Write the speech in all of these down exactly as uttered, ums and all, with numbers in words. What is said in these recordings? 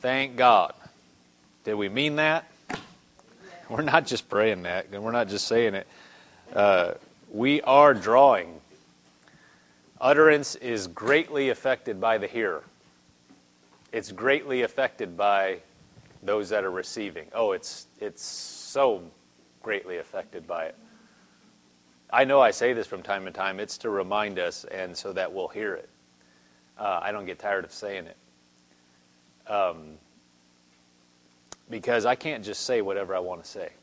Thank God. Did we mean that? We're not just praying that, and we're not just saying it. Uh, we are drawing. Utterance is greatly affected by the hearer. It's greatly affected by those that are receiving. Oh, it's it's so greatly affected by it. I know I say this from time to time. It's to remind us, and so that we'll hear it. Uh, I don't get tired of saying it. Um, because I can't just say whatever I want to say.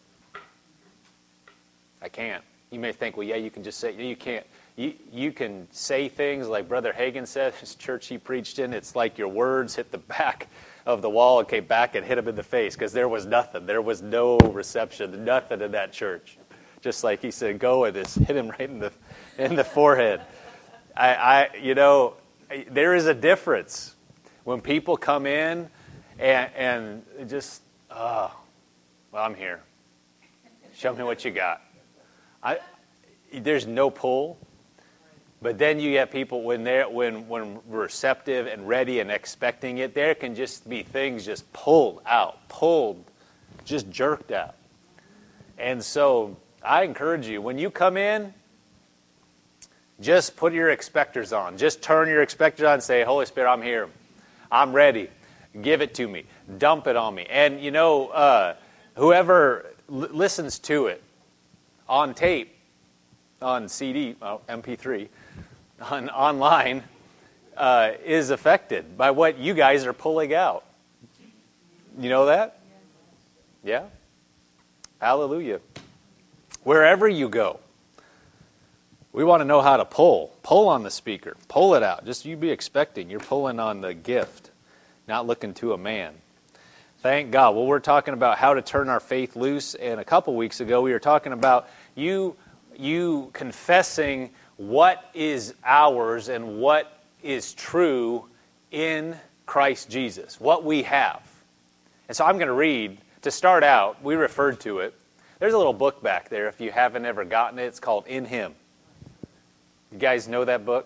I can't. You may think, well, yeah, you can just say, you can't. You, you can say things like Brother Hagin said, his church he preached in, it's like your words hit the back of the wall and came back and hit him in the face, because there was nothing. There was no reception, nothing in that church. Just like he said, go with this, hit him right in the in the forehead. I, I, you know, there is a difference when people come in and, and just, oh, well, I'm here. Show me what you got. I, there's no pull. But then you get people when they're when when receptive and ready and expecting it, there can just be things just pulled out, pulled, just jerked out. And so I encourage you, when you come in, just put your expectors on. Just turn your expectors on and say, Holy Spirit, I'm here. I'm ready. Give it to me. Dump it on me. And, you know, uh, whoever l- listens to it on tape, on C D, well, M P three, on online, uh, is affected by what you guys are pulling out. You know that? Yeah? Hallelujah. Wherever you go, we want to know how to pull. Pull on the speaker. Pull it out. Just you be expecting. You're pulling on the gift, not looking to a man. Thank God. Well, we're talking about how to turn our faith loose, and a couple weeks ago we were talking about you you confessing what is ours and what is true in Christ Jesus, what we have. And so I'm going to read, to start out, we referred to it. There's a little book back there if you haven't ever gotten it. It's called In Him. You guys know that book?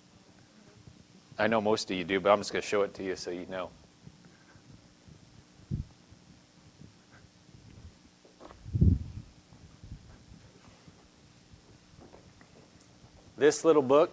I know most of you do, but I'm just going to show it to you so you know. This little book,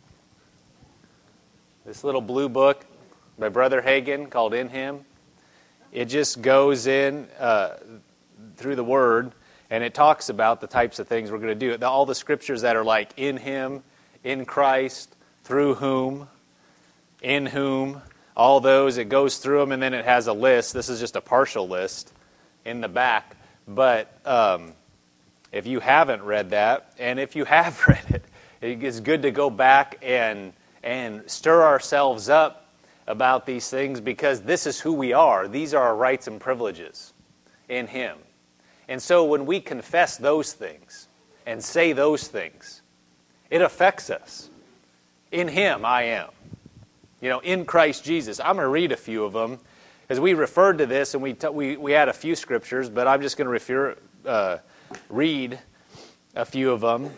this little blue book by Brother Hagin called In Him, it just goes in uh, through the Word, and it talks about the types of things we're going to do. All the scriptures that are like in Him, in Christ, through whom, in whom, all those, it goes through them, and then it has a list. This is just a partial list in the back. But um, if you haven't read that, and if you have read it, it's good to go back and and stir ourselves up about these things, because this is who we are. These are our rights and privileges in Him. And so when we confess those things and say those things, it affects us. In Him I am. You know, in Christ Jesus. I'm going to read a few of them, because we referred to this and we t- we we had a few scriptures, but I'm just going to refer, uh, read a few of them.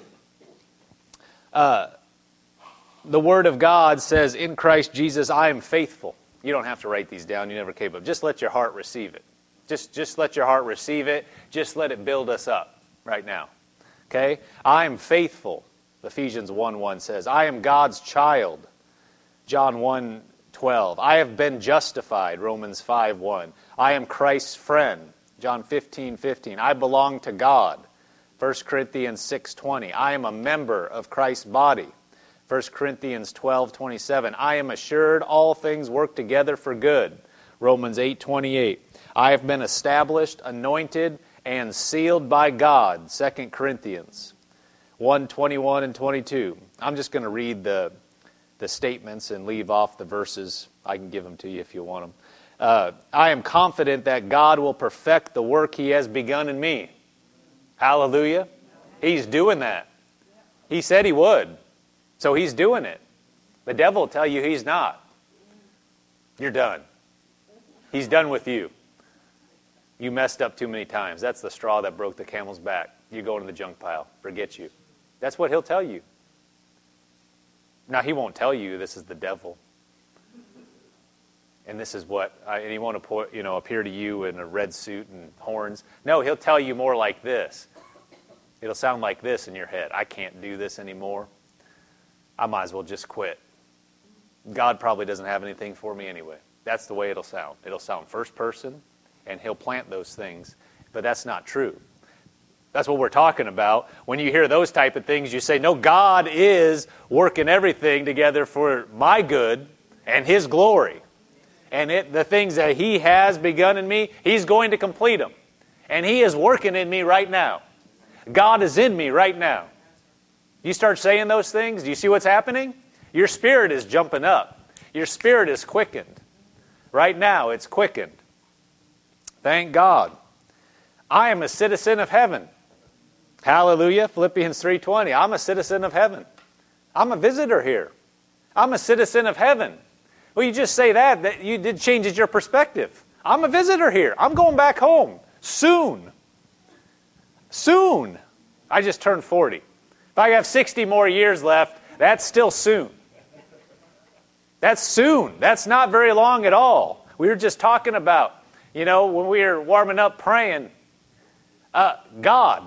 Uh, the Word of God says, in Christ Jesus, I am faithful. You don't have to write these down. You never came up. Just let your heart receive it. Just, just let your heart receive it. Just let it build us up right now. Okay? I am faithful. Ephesians one one says, I am God's child. John one twelve. I have been justified. Romans five one. I am Christ's friend. John fifteen fifteen. I belong to God. First Corinthians six twenty. I am a member of Christ's body. First Corinthians twelve twenty-seven. I am assured all things work together for good. Romans eight twenty-eight. I have been established, anointed, and sealed by God. Second Corinthians one twenty-one and twenty-two. I'm just going to read the, the statements and leave off the verses. I can give them to you if you want them. Uh, I am confident that God will perfect the work He has begun in me. Hallelujah. He's doing that. He said He would. So He's doing it. The devil will tell you He's not. You're done. He's done with you. You messed up too many times. That's the straw that broke the camel's back. You're going to the junk pile. Forget you. That's what he'll tell you. Now, he won't tell you this is the devil. and this is what, I, and he won't appo- you know, appear to you in a red suit and horns. No, he'll tell you more like this. It'll sound like this in your head. I can't do this anymore. I might as well just quit. God probably doesn't have anything for me anyway. That's the way it'll sound. It'll sound first person, and he'll plant those things. But that's not true. That's what we're talking about. When you hear those type of things, you say, no, God is working everything together for my good and His glory. And it, the things that He has begun in me, He's going to complete them. And He is working in me right now. God is in me right now. You start saying those things, do you see what's happening? Your spirit is jumping up. Your spirit is quickened. Right now, it's quickened. Thank God. I am a citizen of heaven. Hallelujah. Philippians three twenty. I'm a citizen of heaven. I'm a visitor here. I'm a citizen of heaven. Well, you just say that, that you did changes your perspective. I'm a visitor here. I'm going back home. Soon. Soon. I just turned forty. If I have sixty more years left, that's still soon. That's soon. That's not very long at all. We were just talking about, you know, when we were warming up praying, uh, God.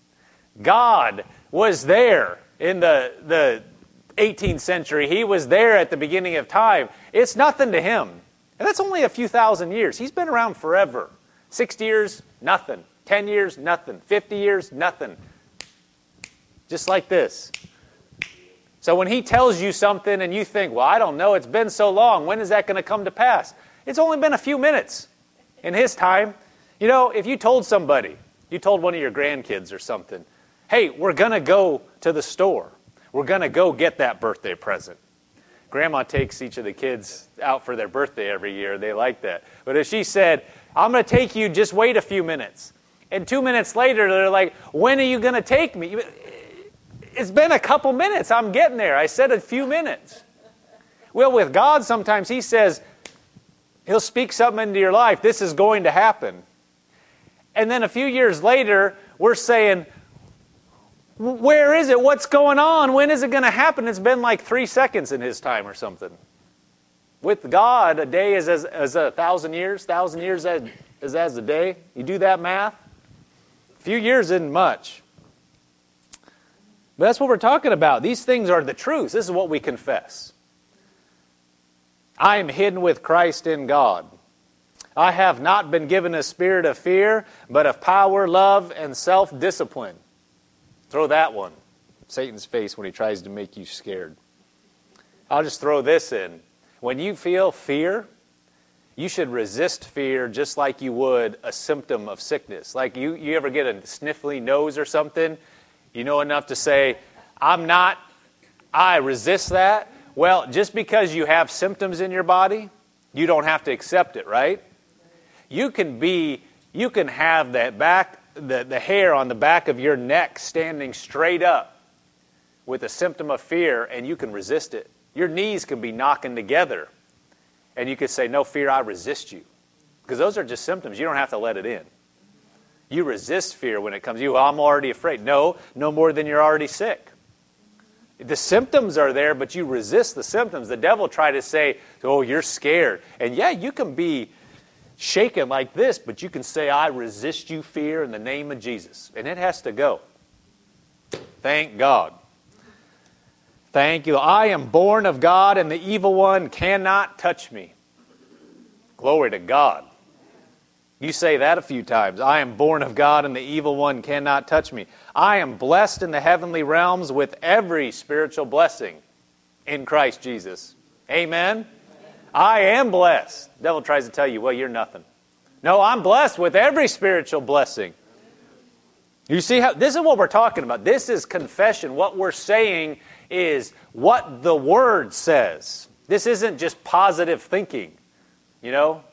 God was there in the, the eighteenth century. He was there at the beginning of time. It's nothing to Him. And that's only a few thousand years. He's been around forever. sixty years, nothing. ten years, nothing. fifty years, nothing. Just like this. So when He tells you something and you think, well, I don't know, it's been so long, when is that going to come to pass? It's only been a few minutes in His time. You know, if you told somebody, you told one of your grandkids or something, hey, we're going to go to the store. We're going to go get that birthday present. Grandma takes each of the kids out for their birthday every year. They like that. But if she said, I'm going to take you, just wait a few minutes. And two minutes later, they're like, when are you going to take me? It's been a couple minutes. I'm getting there. I said a few minutes. Well, with God, sometimes He says, He'll speak something into your life. This is going to happen. And then a few years later, we're saying, where is it? What's going on? When is it going to happen? It's been like three seconds in His time or something. With God, a day is as, as a thousand years. Thousand years as, is as a day. You do that math? A few years isn't much. But that's what we're talking about. These things are the truth. This is what we confess. I am hidden with Christ in God. I have not been given a spirit of fear, but of power, love, and self-discipline. Throw that one. Satan's face when he tries to make you scared. I'll just throw this in. When you feel fear, you should resist fear just like you would a symptom of sickness. Like you, you ever get a sniffly nose or something? You know enough to say, I'm not, I resist that. Well, just because you have symptoms in your body, you don't have to accept it, right? You can be, you can have that back, the, the hair on the back of your neck standing straight up with a symptom of fear, and you can resist it. Your knees can be knocking together, and you could say, no fear, I resist you. Because those are just symptoms. You don't have to let it in. You resist fear when it comes to you. Well, I'm already afraid. No, no more than you're already sick. The symptoms are there, but you resist the symptoms. The devil tried to say, oh, you're scared. And yeah, you can be shaken like this, but you can say, I resist you, fear, in the name of Jesus. And it has to go. Thank God. Thank you. I am born of God, and the evil one cannot touch me. Glory to God. You say that a few times. I am born of God, and the evil one cannot touch me. I am blessed in the heavenly realms with every spiritual blessing in Christ Jesus. Amen? I am blessed. The devil tries to tell you, well, you're nothing. No, I'm blessed with every spiritual blessing. You see how, this is what we're talking about. This is confession. What we're saying is what the Word says. This isn't just positive thinking, you know.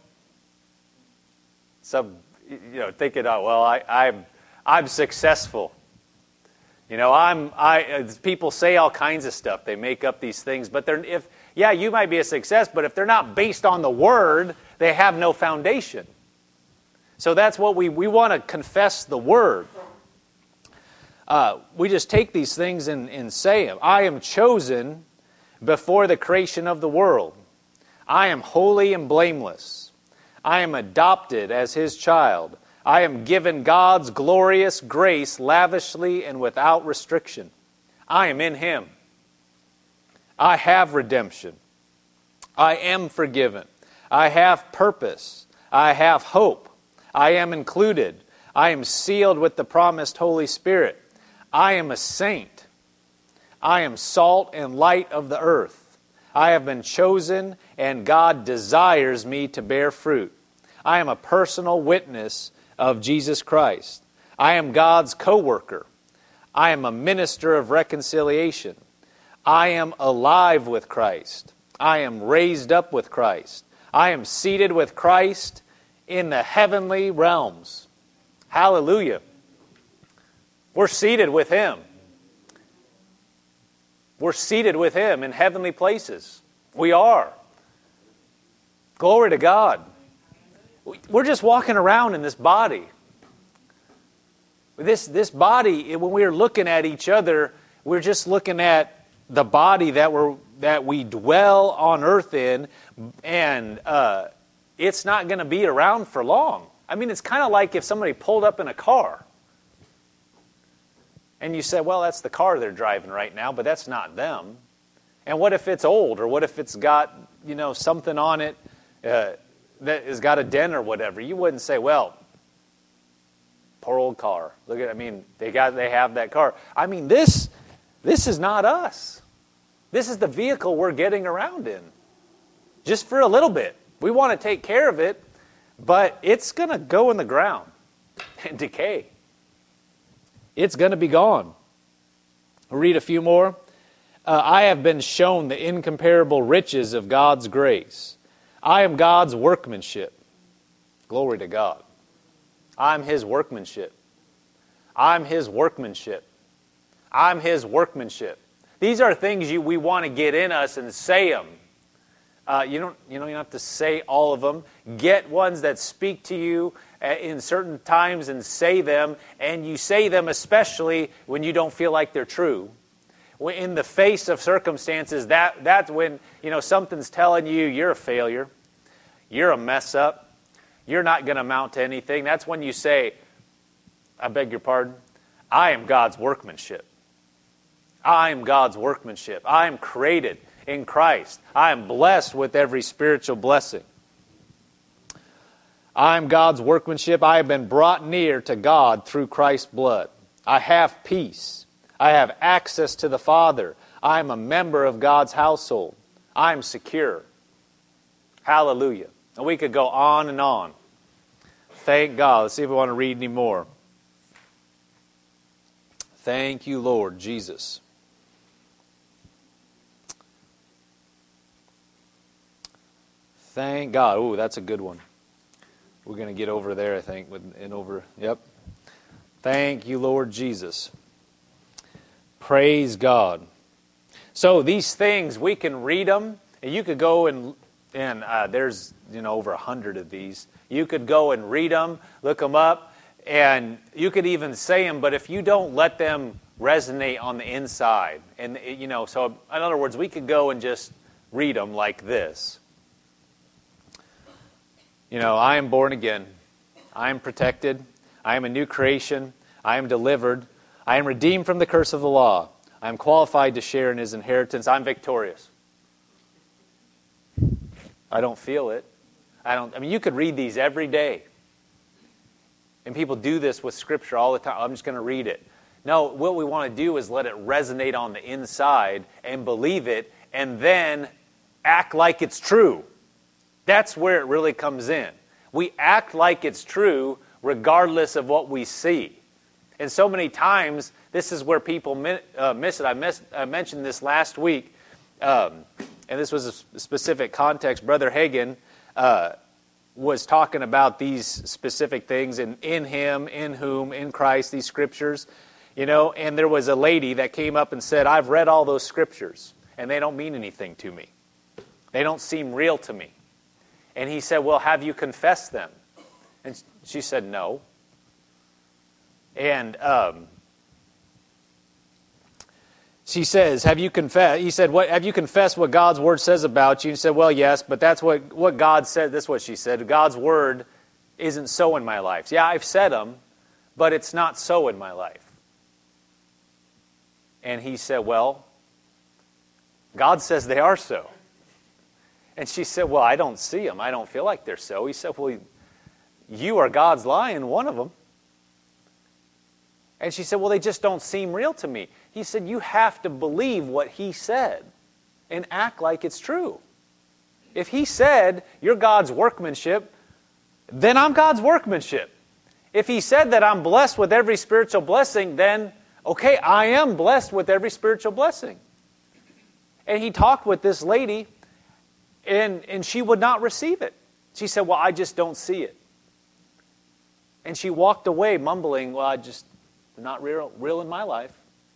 Some, you know, thinking, oh, well, I, I'm, I'm successful. You know, I'm, I, people say all kinds of stuff. They make up these things, but they're, if, yeah, you might be a success, but if they're not based on the Word, they have no foundation. So that's what we, we want to confess the Word. Uh, we just take these things and, and say them. I am chosen before the creation of the world. I am holy and blameless. I am adopted as His child. I am given God's glorious grace lavishly and without restriction. I am in Him. I have redemption. I am forgiven. I have purpose. I have hope. I am included. I am sealed with the promised Holy Spirit. I am a saint. I am salt and light of the earth. I have been chosen, and God desires me to bear fruit. I am a personal witness of Jesus Christ. I am God's co-worker. I am a minister of reconciliation. I am alive with Christ. I am raised up with Christ. I am seated with Christ in the heavenly realms. Hallelujah. We're seated with Him. We're seated with Him in heavenly places. We are. Glory to God. We're just walking around in this body. This, this body, when we're looking at each other, we're just looking at the body that we're that we dwell on earth in, and uh, it's not going to be around for long. I mean, it's kind of like if somebody pulled up in a car, and you said, well, that's the car they're driving right now, but that's not them. And what if it's old, or what if it's got, you know, something on it uh, that has got a dent or whatever? You wouldn't say, well, poor old car. Look at, I mean, they got, they have that car. I mean, this, this is not us. This is the vehicle we're getting around in. Just for a little bit. We want to take care of it, but it's going to go in the ground and decay. It's going to be gone. I'll read a few more. Uh, I have been shown the incomparable riches of God's grace. I am God's workmanship. Glory to God. I'm His workmanship. I'm His workmanship. I'm His workmanship. These are things you, we want to get in us and say them. Uh, you don't, you know, you don't have to say all of them. Get ones that speak to you in certain times and say them, and you say them especially when you don't feel like they're true. In the face of circumstances, that that's when, you know, something's telling you you're a failure, you're a mess up, you're not going to amount to anything. That's when you say, I beg your pardon, I am God's workmanship. I am God's workmanship. I am created in Christ. I am blessed with every spiritual blessing. I am God's workmanship. I have been brought near to God through Christ's blood. I have peace. I have access to the Father. I am a member of God's household. I am secure. Hallelujah. And we could go on and on. Thank God. Let's see if we want to read any more. Thank you, Lord Jesus. Thank God. Ooh, that's a good one. We're going to get over there, I think, with, and over. Yep. Thank you, Lord Jesus. Praise God. So these things, we can read them, and you could go and, and uh, there's, you know, over a hundred of these. You could go and read them, look them up, and you could even say them, but if you don't let them resonate on the inside, and, you know, so in other words, we could go and just read them like this. You know, I am born again. I am protected. I am a new creation. I am delivered. I am redeemed from the curse of the law. I am qualified to share in His inheritance. I'm victorious. I don't feel it. I don't. I mean, you could read these every day. And people do this with Scripture all the time. I'm just going to read it. No, what we want to do is let it resonate on the inside and believe it, and then act like it's true. That's where it really comes in. We act like it's true regardless of what we see. And so many times, this is where people uh, miss it. I, missed, I mentioned this last week, um, and this was a specific context. Brother Hagin uh, was talking about these specific things, in, in Him, in whom, in Christ, these Scriptures. You know, and there was a lady that came up and said, I've read all those Scriptures, and they don't mean anything to me. They don't seem real to me. And he said, well, have you confessed them? And she said, no. And um, she says, have you confessed? He said, what, have you confessed what God's word says about you? And she said, well, yes, but that's what, what God said. This is what she said. God's word isn't so in my life. Yeah, I've said them, but it's not so in my life. And he said, well, God says they are so. And she said, well, I don't see them. I don't feel like they're so. He said, well, you are God's lion, one of them. And she said, well, they just don't seem real to me. He said, you have to believe what he said and act like it's true. If he said, you're God's workmanship, then I'm God's workmanship. If he said that I'm blessed with every spiritual blessing, then, okay, I am blessed with every spiritual blessing. And he talked with this lady, and, and she would not receive it. She said, well, I just don't see it. And she walked away mumbling, well, I just, not real, real in my life.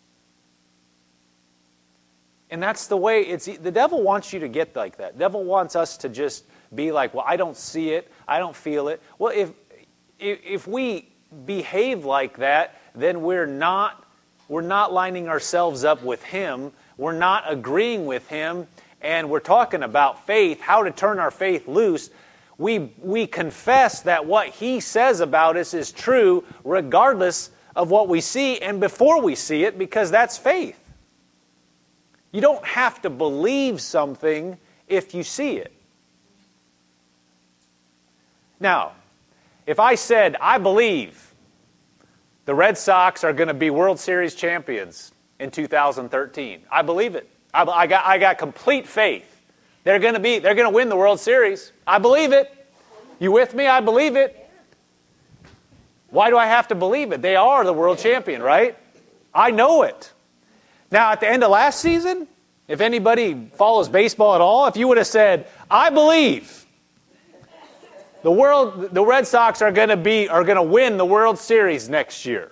And that's the way it's, the devil wants you to get like that. The devil wants us to just be like, well, I don't see it, I don't feel it. Well, if if, if we behave like that, then we're not we're not lining ourselves up with him. We're not agreeing with him, and we're talking about faith, how to turn our faith loose. We we confess that what he says about us is true regardless of what we see and before we see it, because that's faith. You don't have to believe something if you see it. Now, if I said, I believe the Red Sox are going to be World Series champions in two thousand thirteen, I believe it. I, I, got, I got complete faith. They're going to be, they're going to win the World Series. I believe it. You with me? I believe it. Why do I have to believe it? They are the world champion, right? I know it. Now, at the end of last season, if anybody follows baseball at all, if you would have said, I believe the world, the Red Sox are going to be, are going to win the World Series next year.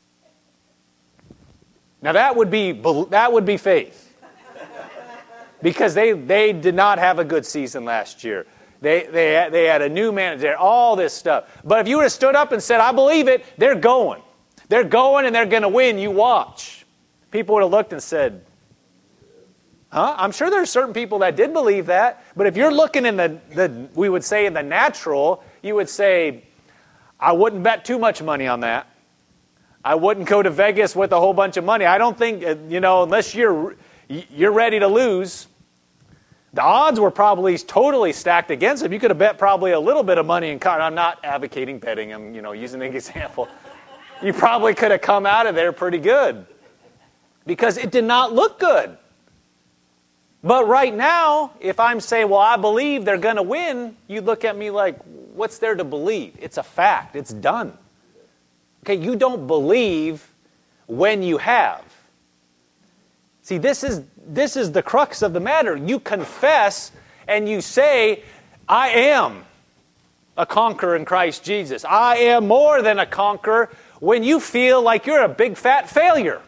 Now that would be, that would be faith. Because they, they did not have a good season last year. They, they, they had a new manager, all this stuff. But if you would have stood up and said, I believe it, they're going. They're going and they're going to win. You watch. People would have looked and said, huh? I'm sure there are certain people that did believe that. But if you're looking in the, the, we would say in the natural, you would say, I wouldn't bet too much money on that. I wouldn't go to Vegas with a whole bunch of money. I don't think, you know, unless you're, you're ready to lose. The odds were probably totally stacked against him. You could have bet probably a little bit of money in car. I'm not advocating betting. I'm, you know, using an example. You probably could have come out of there pretty good because it did not look good. But right now, if I'm saying, well, I believe they're going to win, you look at me like, what's there to believe? It's a fact. It's done. Okay, you don't believe when you have. See, this is this is the crux of the matter. You confess and you say, I am a conqueror in Christ Jesus. I am more than a conqueror when you feel like you're a big fat failure.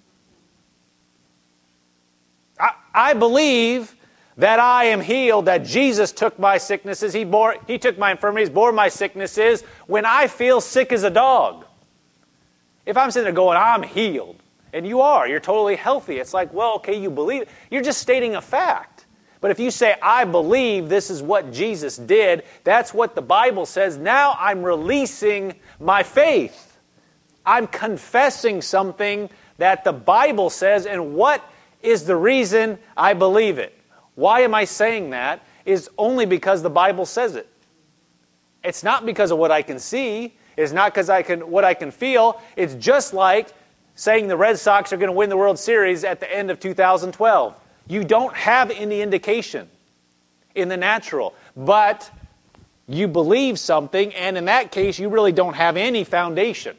I, I believe that I am healed, that Jesus took my sicknesses. He bore, He took my infirmities, bore my sicknesses when I feel sick as a dog. If I'm sitting there going, I'm healed, and you are, you're totally healthy. It's like, well, okay, you believe it. You're just stating a fact. But if you say, I believe this is what Jesus did, that's what the Bible says, now I'm releasing my faith. I'm confessing something that the Bible says, and what is the reason I believe it? Why am I saying that? Is only because the Bible says it. It's not because of what I can see. It's not because I can what I can feel. It's just like saying the Red Sox are going to win the World Series at the end of two thousand twelve. You don't have any indication in the natural, but you believe something, and in that case, you really don't have any foundation.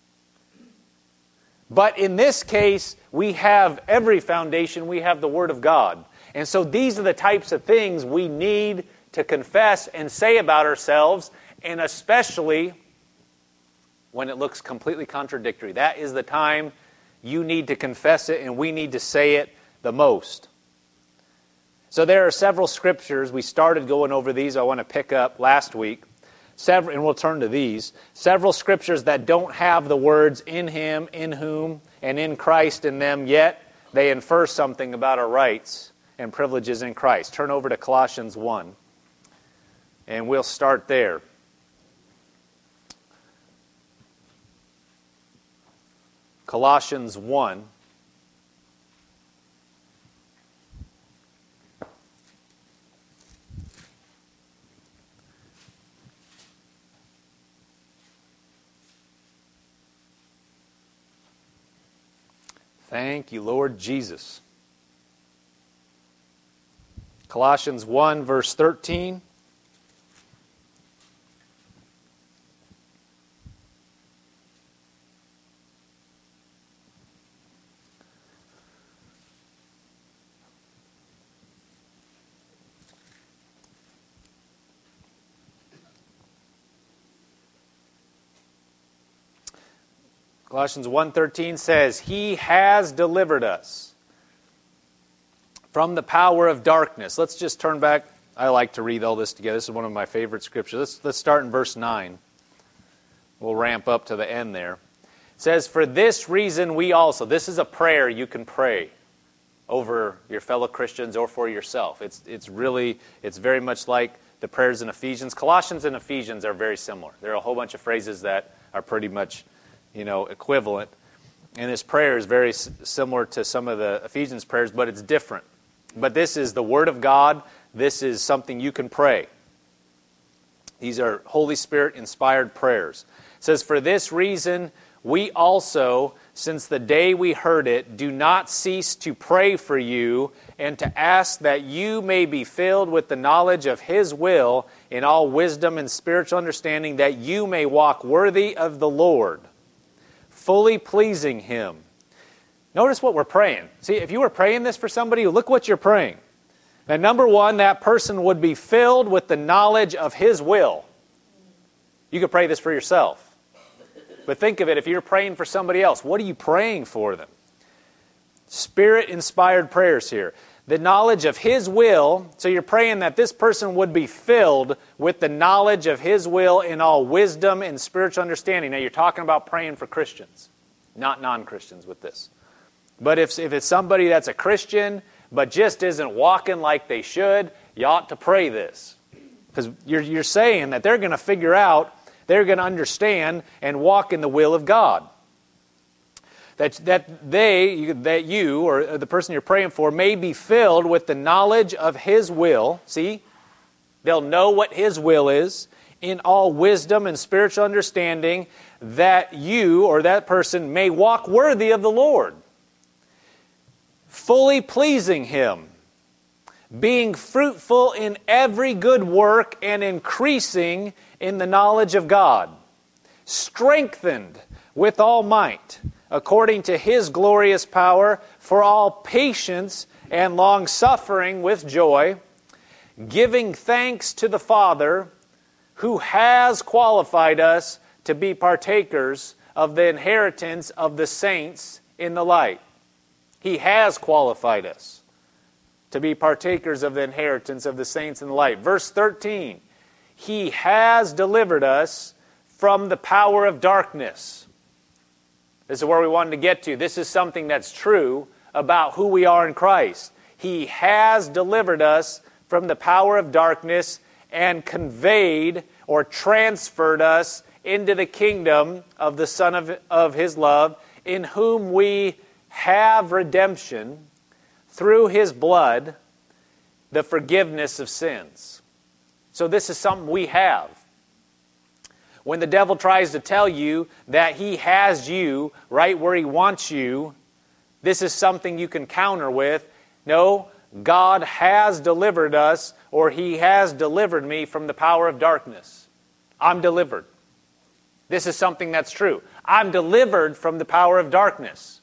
But in this case, we have every foundation. We have the Word of God. And so these are the types of things we need to confess and say about ourselves, and especially when it looks completely contradictory. That is the time you need to confess it, and we need to say it the most. So there are several scriptures. We started going over these. I want to pick up last week. Several, and we'll turn to these. Several scriptures that don't have the words in Him, in whom, and in Christ in them yet. they infer something about our rights and privileges in Christ. Turn over to Colossians one, and we'll start there. Colossians one. Thank you, Lord Jesus. Colossians one, verse thirteen. Colossians one thirteen says, He has delivered us from the power of darkness. Let's just turn back. I like to read all this together. This is one of my favorite scriptures. Let's, let's start in verse nine. We'll ramp up to the end there. It says, For this reason we also. This is a prayer you can pray over your fellow Christians or for yourself. It's, it's really, it's very much like the prayers in Ephesians. Colossians and Ephesians are very similar. There are a whole bunch of phrases that are pretty much you know, equivalent. And this prayer is very s- similar to some of the Ephesians prayers, but it's different. But this is the Word of God. This is something you can pray. These are Holy Spirit-inspired prayers. It says, For this reason, we also, since the day we heard it, do not cease to pray for you and to ask that you may be filled with the knowledge of His will in all wisdom and spiritual understanding, that you may walk worthy of the Lord, fully pleasing Him. Notice what we're praying. See, if you were praying this for somebody, look what you're praying. Now, number one, that person would be filled with the knowledge of His will. You could pray this for yourself. But think of it, if you're praying for somebody else, what are you praying for them? Spirit-inspired prayers here. The knowledge of His will, so you're praying that this person would be filled with the knowledge of His will in all wisdom and spiritual understanding. Now, you're talking about praying for Christians, not non-Christians with this. But if, if it's somebody that's a Christian, but just isn't walking like they should, you ought to pray this. Because you're, you're saying that they're going to figure out, they're going to understand and walk in the will of God. That, that they, that you, or the person you're praying for, may be filled with the knowledge of His will. See? They'll know what His will is in all wisdom and spiritual understanding, that you, or that person, may walk worthy of the Lord, fully pleasing Him, being fruitful in every good work and increasing in the knowledge of God, strengthened with all might, according to His glorious power, for all patience and long-suffering with joy, giving thanks to the Father, who has qualified us to be partakers of the inheritance of the saints in the light. He has qualified us to be partakers of the inheritance of the saints in the light. Verse thirteen, He has delivered us from the power of darkness. This is where we wanted to get to. This is something that's true about who we are in Christ. He has delivered us from the power of darkness and conveyed or transferred us into the kingdom of the Son of, of His love, in whom we have redemption through His blood, the forgiveness of sins. So this is something we have. When the devil tries to tell you that he has you right where he wants you, this is something you can counter with. No, God has delivered us, or He has delivered me from the power of darkness. I'm delivered. This is something that's true. I'm delivered from the power of darkness.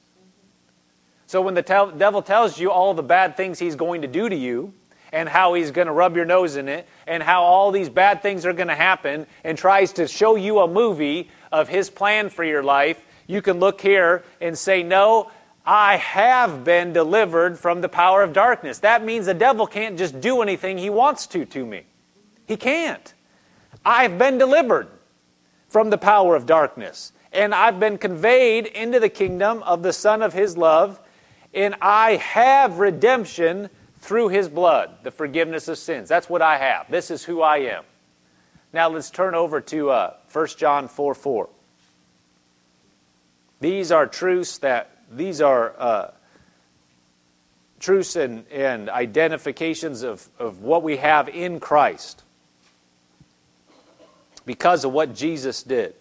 So when the te- devil tells you all the bad things he's going to do to you, and how he's going to rub your nose in it, and how all these bad things are going to happen, and tries to show you a movie of his plan for your life, you can look here and say, no, I have been delivered from the power of darkness. That means the devil can't just do anything he wants to to me. He can't. I've been delivered from the power of darkness, and I've been conveyed into the kingdom of the Son of His love, And I have redemption through His blood, the forgiveness of sins. That's what I have. This is who I am. Now let's turn over to uh, First John four four. These are truths that, these are uh, truths and, and identifications of, of what we have in Christ because of what Jesus did.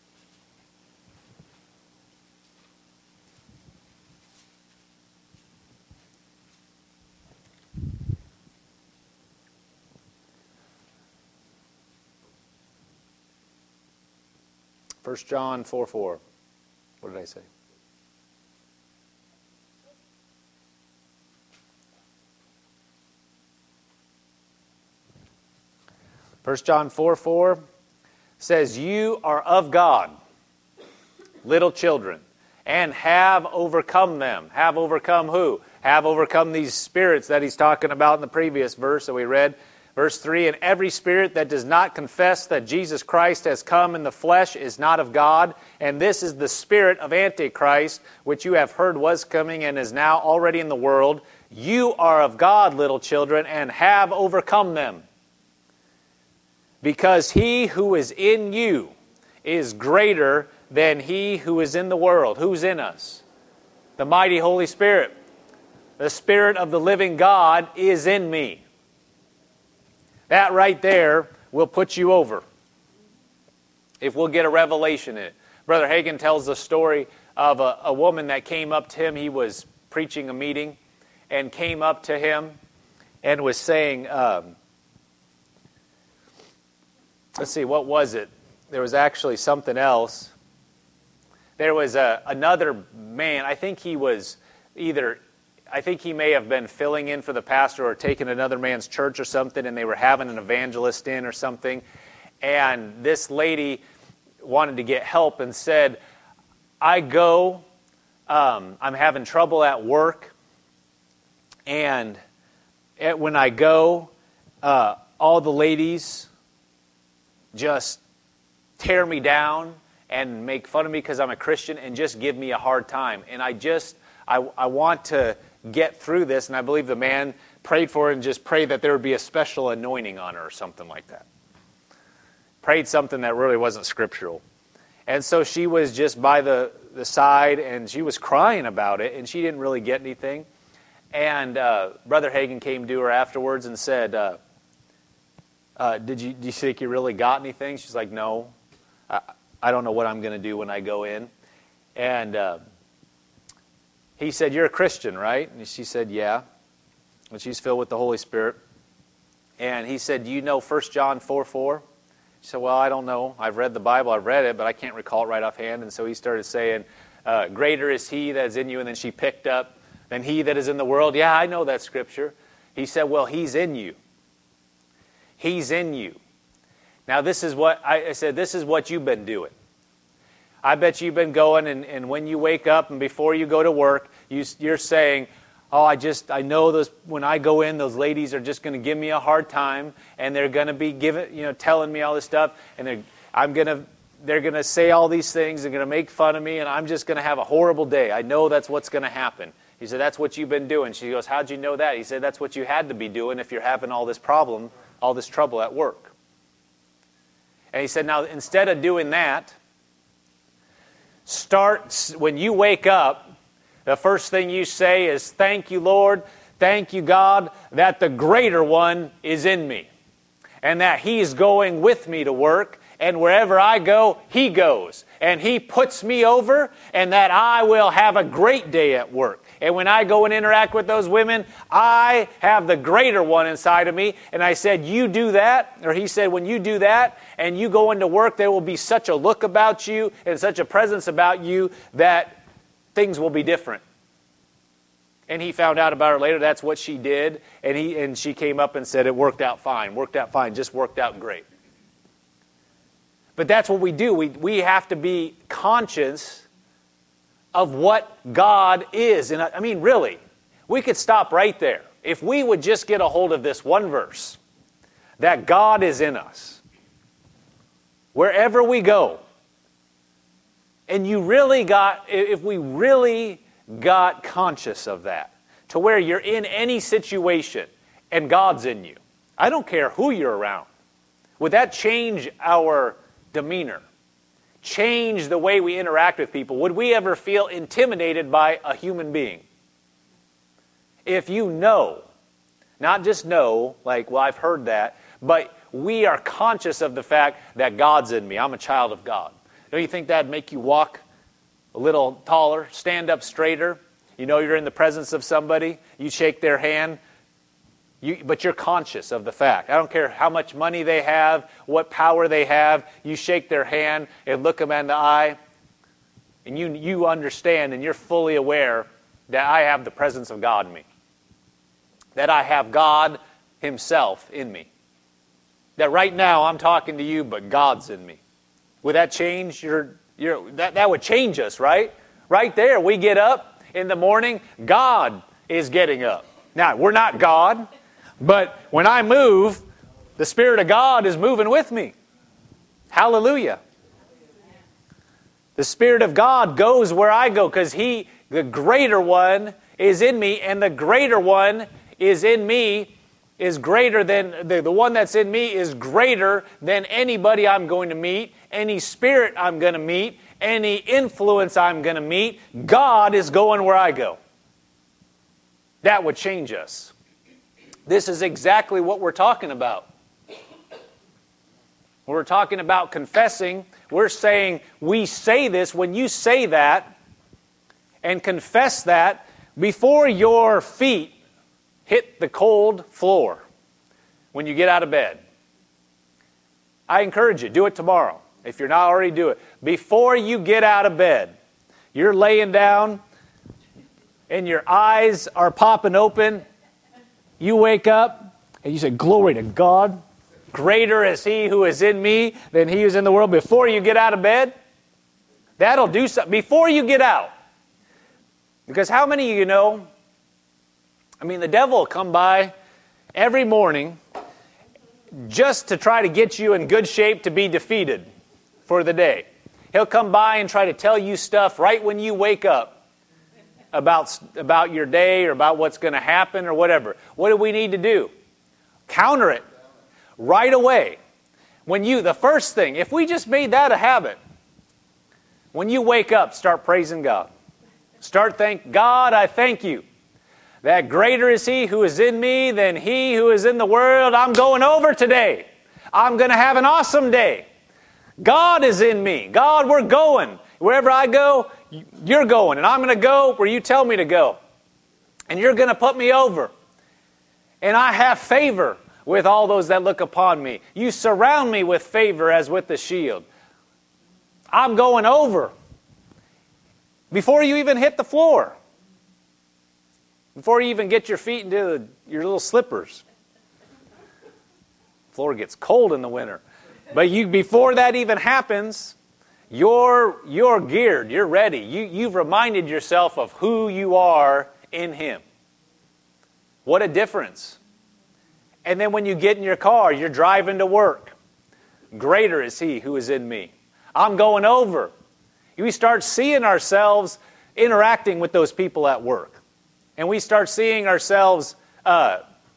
First John four four. What did I say? First John four four says, "You are of God, little children, and have overcome them." Have overcome who? Have overcome these spirits that he's talking about in the previous verse that we read. Verse three, "And every spirit that does not confess that Jesus Christ has come in the flesh is not of God. And this is the spirit of Antichrist, which you have heard was coming and is now already in the world. You are of God, little children, and have overcome them. Because he who is in you is greater than he who is in the world." Who's in us? The mighty Holy Spirit. The Spirit of the living God is in me. That right there will put you over if we'll get a revelation in it. Brother Hagin tells the story of a, a woman that came up to him. He was preaching a meeting and came up to him and was saying, um, let's see, what was it? There was actually something else. There was a, another man, I think he was either... I think he may have been filling in for the pastor or taking another man's church or something, and they were having an evangelist in or something. And this lady wanted to get help and said, I go, um, I'm having trouble at work, and at, when I go, uh, all the ladies just tear me down and make fun of me because I'm a Christian and just give me a hard time. And I just, I, I want to get through this, and I believe the man prayed for her and just prayed that there would be a special anointing on her or something like that. Prayed something that really wasn't scriptural. And so she was just by the, the side, and she was crying about it, and she didn't really get anything. And uh, Brother Hagin came to her afterwards and said, uh, uh, did you, do you think you really got anything? She's like, no. I, I don't know what I'm going to do when I go in. And uh, he said, you're a Christian, right? And she said, yeah. And she's filled with the Holy Spirit. And he said, do you know First John four four? She said, well, I don't know. I've read the Bible, I've read it, but I can't recall it right offhand. And so he started saying, uh, greater is he that is in you. And then she picked up, than he that is in the world. Yeah, I know that scripture. He said, well, he's in you. He's in you. Now this is what, I, I said, this is what you've been doing. I bet you've been going, and, and when you wake up and before you go to work, you, you're saying, oh, I just, I know those, when I go in, those ladies are just going to give me a hard time, and they're going to be giving, you know, telling me all this stuff, and they're, I'm going to, they're going to say all these things, they're going to make fun of me, and I'm just going to have a horrible day. I know that's what's going to happen. He said, that's what you've been doing. She goes, how'd you know that? He said, that's what you had to be doing if you're having all this problem, all this trouble at work. And he said, now, instead of doing that, start, when you wake up, the first thing you say is, thank you, Lord, thank you, God, that the greater one is in me. And that he's going with me to work, and wherever I go, he goes. And he puts me over, and that I will have a great day at work. And when I go and interact with those women, I have the greater one inside of me. And I said, you do that, or he said, when you do that, and you go into work, there will be such a look about you, and such a presence about you, that things will be different. And he found out about her later. That's what she did. And he and she came up and said it worked out fine. Worked out fine. Just worked out great. But that's what we do. We, we have to be conscious of what God is. And I, I mean, really, we could stop right there. If we would just get a hold of this one verse, that God is in us, wherever we go, and you really got, if we really got conscious of that, to where you're in any situation and God's in you, I don't care who you're around, would that change our demeanor? Change the way we interact with people? Would we ever feel intimidated by a human being? If you know, not just know, like, well, I've heard that, but we are conscious of the fact that God's in me. I'm a child of God. Don't you think that'd make you walk a little taller, stand up straighter? You know you're in the presence of somebody, you shake their hand, you, but you're conscious of the fact. I don't care how much money they have, what power they have, you shake their hand and look them in the eye, and you, you understand and you're fully aware that I have the presence of God in me. That I have God Himself in me. That right now I'm talking to you, but God's in me. Would that change your, your that, that would change us, right? Right there, we get up in the morning, God is getting up. Now, we're not God, but when I move, the Spirit of God is moving with me. Hallelujah. The Spirit of God goes where I go because He, the greater one, is in me, and the greater one is in me, is greater than, the, the one that's in me is greater than anybody I'm going to meet, any spirit I'm going to meet, any influence I'm going to meet. God is going where I go. That would change us. This is exactly what we're talking about. We're talking about confessing. We're saying, we say this, when you say that and confess that, before your feet hit the cold floor when you get out of bed. I encourage you, do it tomorrow. If you're not already, do it. Before you get out of bed, you're laying down and your eyes are popping open. You wake up and you say, glory to God. Greater is He who is in me than he who is in the world. Before you get out of bed, that'll do something. Before you get out. Because how many of you know, I mean, the devil will come by every morning just to try to get you in good shape to be defeated for the day. He'll come by and try to tell you stuff right when you wake up about, about your day or about what's going to happen or whatever. What do we need to do? Counter it right away. When you, the first thing, if we just made that a habit, when you wake up, start praising God. Start thank God, I thank you that greater is He who is in me than he who is in the world. I'm going over today. I'm going to have an awesome day. God is in me. God, we're going. Wherever I go, you're going. And I'm going to go where you tell me to go. And you're going to put me over. And I have favor with all those that look upon me. You surround me with favor as with the shield. I'm going over. Before you even hit the floor. Before you even get your feet into the, your little slippers. The floor gets cold in the winter. But you, before that even happens, you're, you're geared, you're ready. You, you've reminded yourself of who you are in Him. What a difference. And then when you get in your car, you're driving to work. Greater is He who is in me. I'm going over. We start seeing ourselves interacting with those people at work. And we start seeing ourselves uh,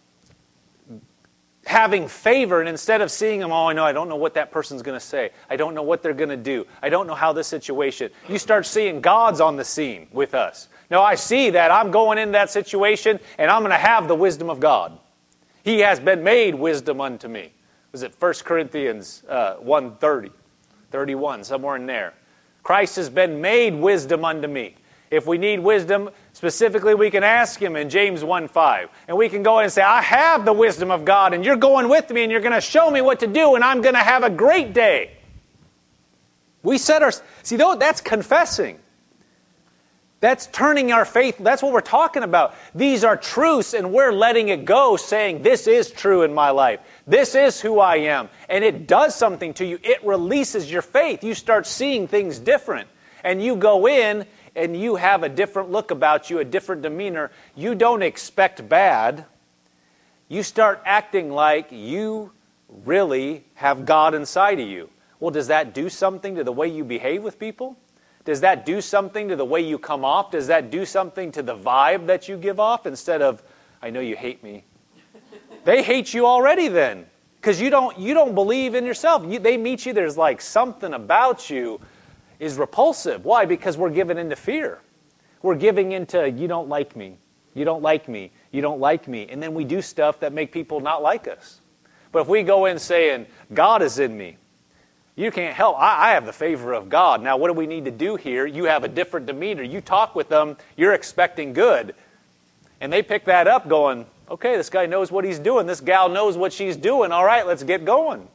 having favor, and instead of seeing them, oh, I know, I don't know what that person's going to say. I don't know what they're going to do. I don't know how this situation. You start seeing God's on the scene with us. Now, I see that I'm going into that situation, and I'm going to have the wisdom of God. He has been made wisdom unto me. Was it First Corinthians uh, one thirty, thirty-one, somewhere in there? Christ has been made wisdom unto me. If we need wisdom, specifically, we can ask Him in James one five. And we can go in and say, I have the wisdom of God, and you're going with me, and you're going to show me what to do, and I'm going to have a great day. We set our... See, that's confessing. That's turning our faith. That's what we're talking about. These are truths, and we're letting it go, saying, this is true in my life. This is who I am. And it does something to you. It releases your faith. You start seeing things different. And you go in, and you have a different look about you, a different demeanor. You don't expect bad. You start acting like you really have God inside of you. Well, does that do something to the way you behave with people? Does that do something to the way you come off? Does that do something to the vibe that you give off instead of, I know you hate me? They hate you already then because you don't, you don't believe in yourself. You, they meet you, there's like something about you is repulsive. Why? Because we're giving into fear. We're giving into, you don't like me. You don't like me. You don't like me. And then we do stuff that make people not like us. But if we go in saying, God is in me, you can't help. I, I have the favor of God. Now, what do we need to do here? You have a different demeanor. You talk with them. You're expecting good. And they pick that up going, okay, this guy knows what he's doing. This gal knows what she's doing. All right, let's get going.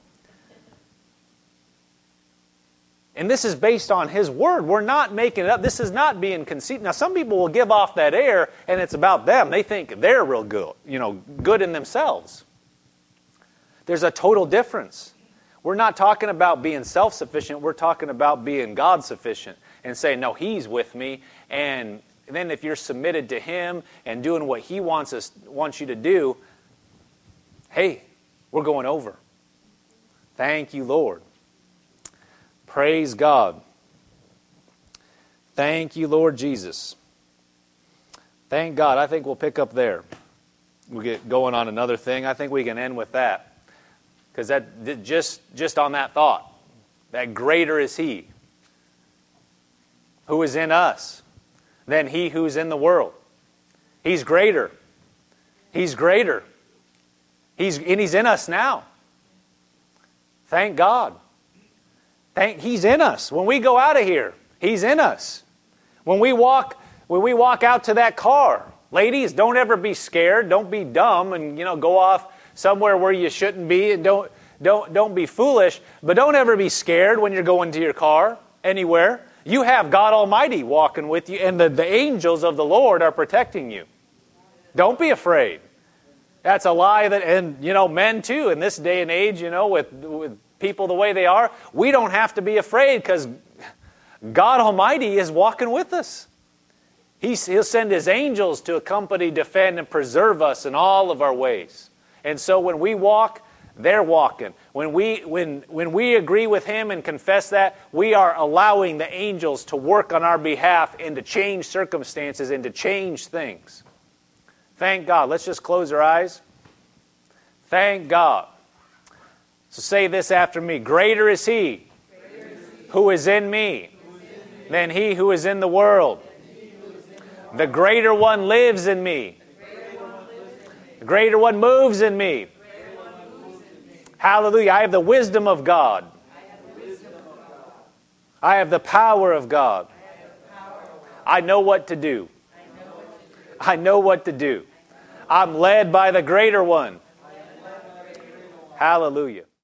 And this is based on His Word. We're not making it up. This is not being conceited. Now, some people will give off that air, and it's about them. They think they're real good, you know, good in themselves. There's a total difference. We're not talking about being self-sufficient. We're talking about being God-sufficient and saying, no, He's with me. And then if you're submitted to Him and doing what He wants us, wants you to do, hey, we're going over. Thank you, Lord. Praise God. Thank you, Lord Jesus. Thank God. I think we'll pick up there. We'll get going on another thing. I think we can end with that. Because that just, just on that thought, that greater is He who is in us than he who is in the world. He's greater. He's greater. He's, and He's in us now. Thank God. Thank, He's in us. When we go out of here, He's in us. When we walk, when we walk out to that car, ladies, don't ever be scared. Don't be dumb and, you know, go off somewhere where you shouldn't be, and don't don't don't be foolish, but don't ever be scared when you're going to your car anywhere. You have God Almighty walking with you, and the, the angels of the Lord are protecting you. Don't be afraid. That's a lie that, and you know, men too, in this day and age, you know, with, with people the way they are, we don't have to be afraid because God Almighty is walking with us. He's, he'll send His angels to accompany, defend, and preserve us in all of our ways. And so when we walk, they're walking. When we, when, when we agree with Him and confess that, we are allowing the angels to work on our behalf and to change circumstances and to change things. Thank God. Let's just close our eyes. Thank God. So say this after me. Greater is He who is in me than he who is in the world. The greater one lives in me. The greater one moves in me. Hallelujah. I have the wisdom of God. I have the power of God. I know what to do. I know what to do. I'm led by the greater one. Hallelujah.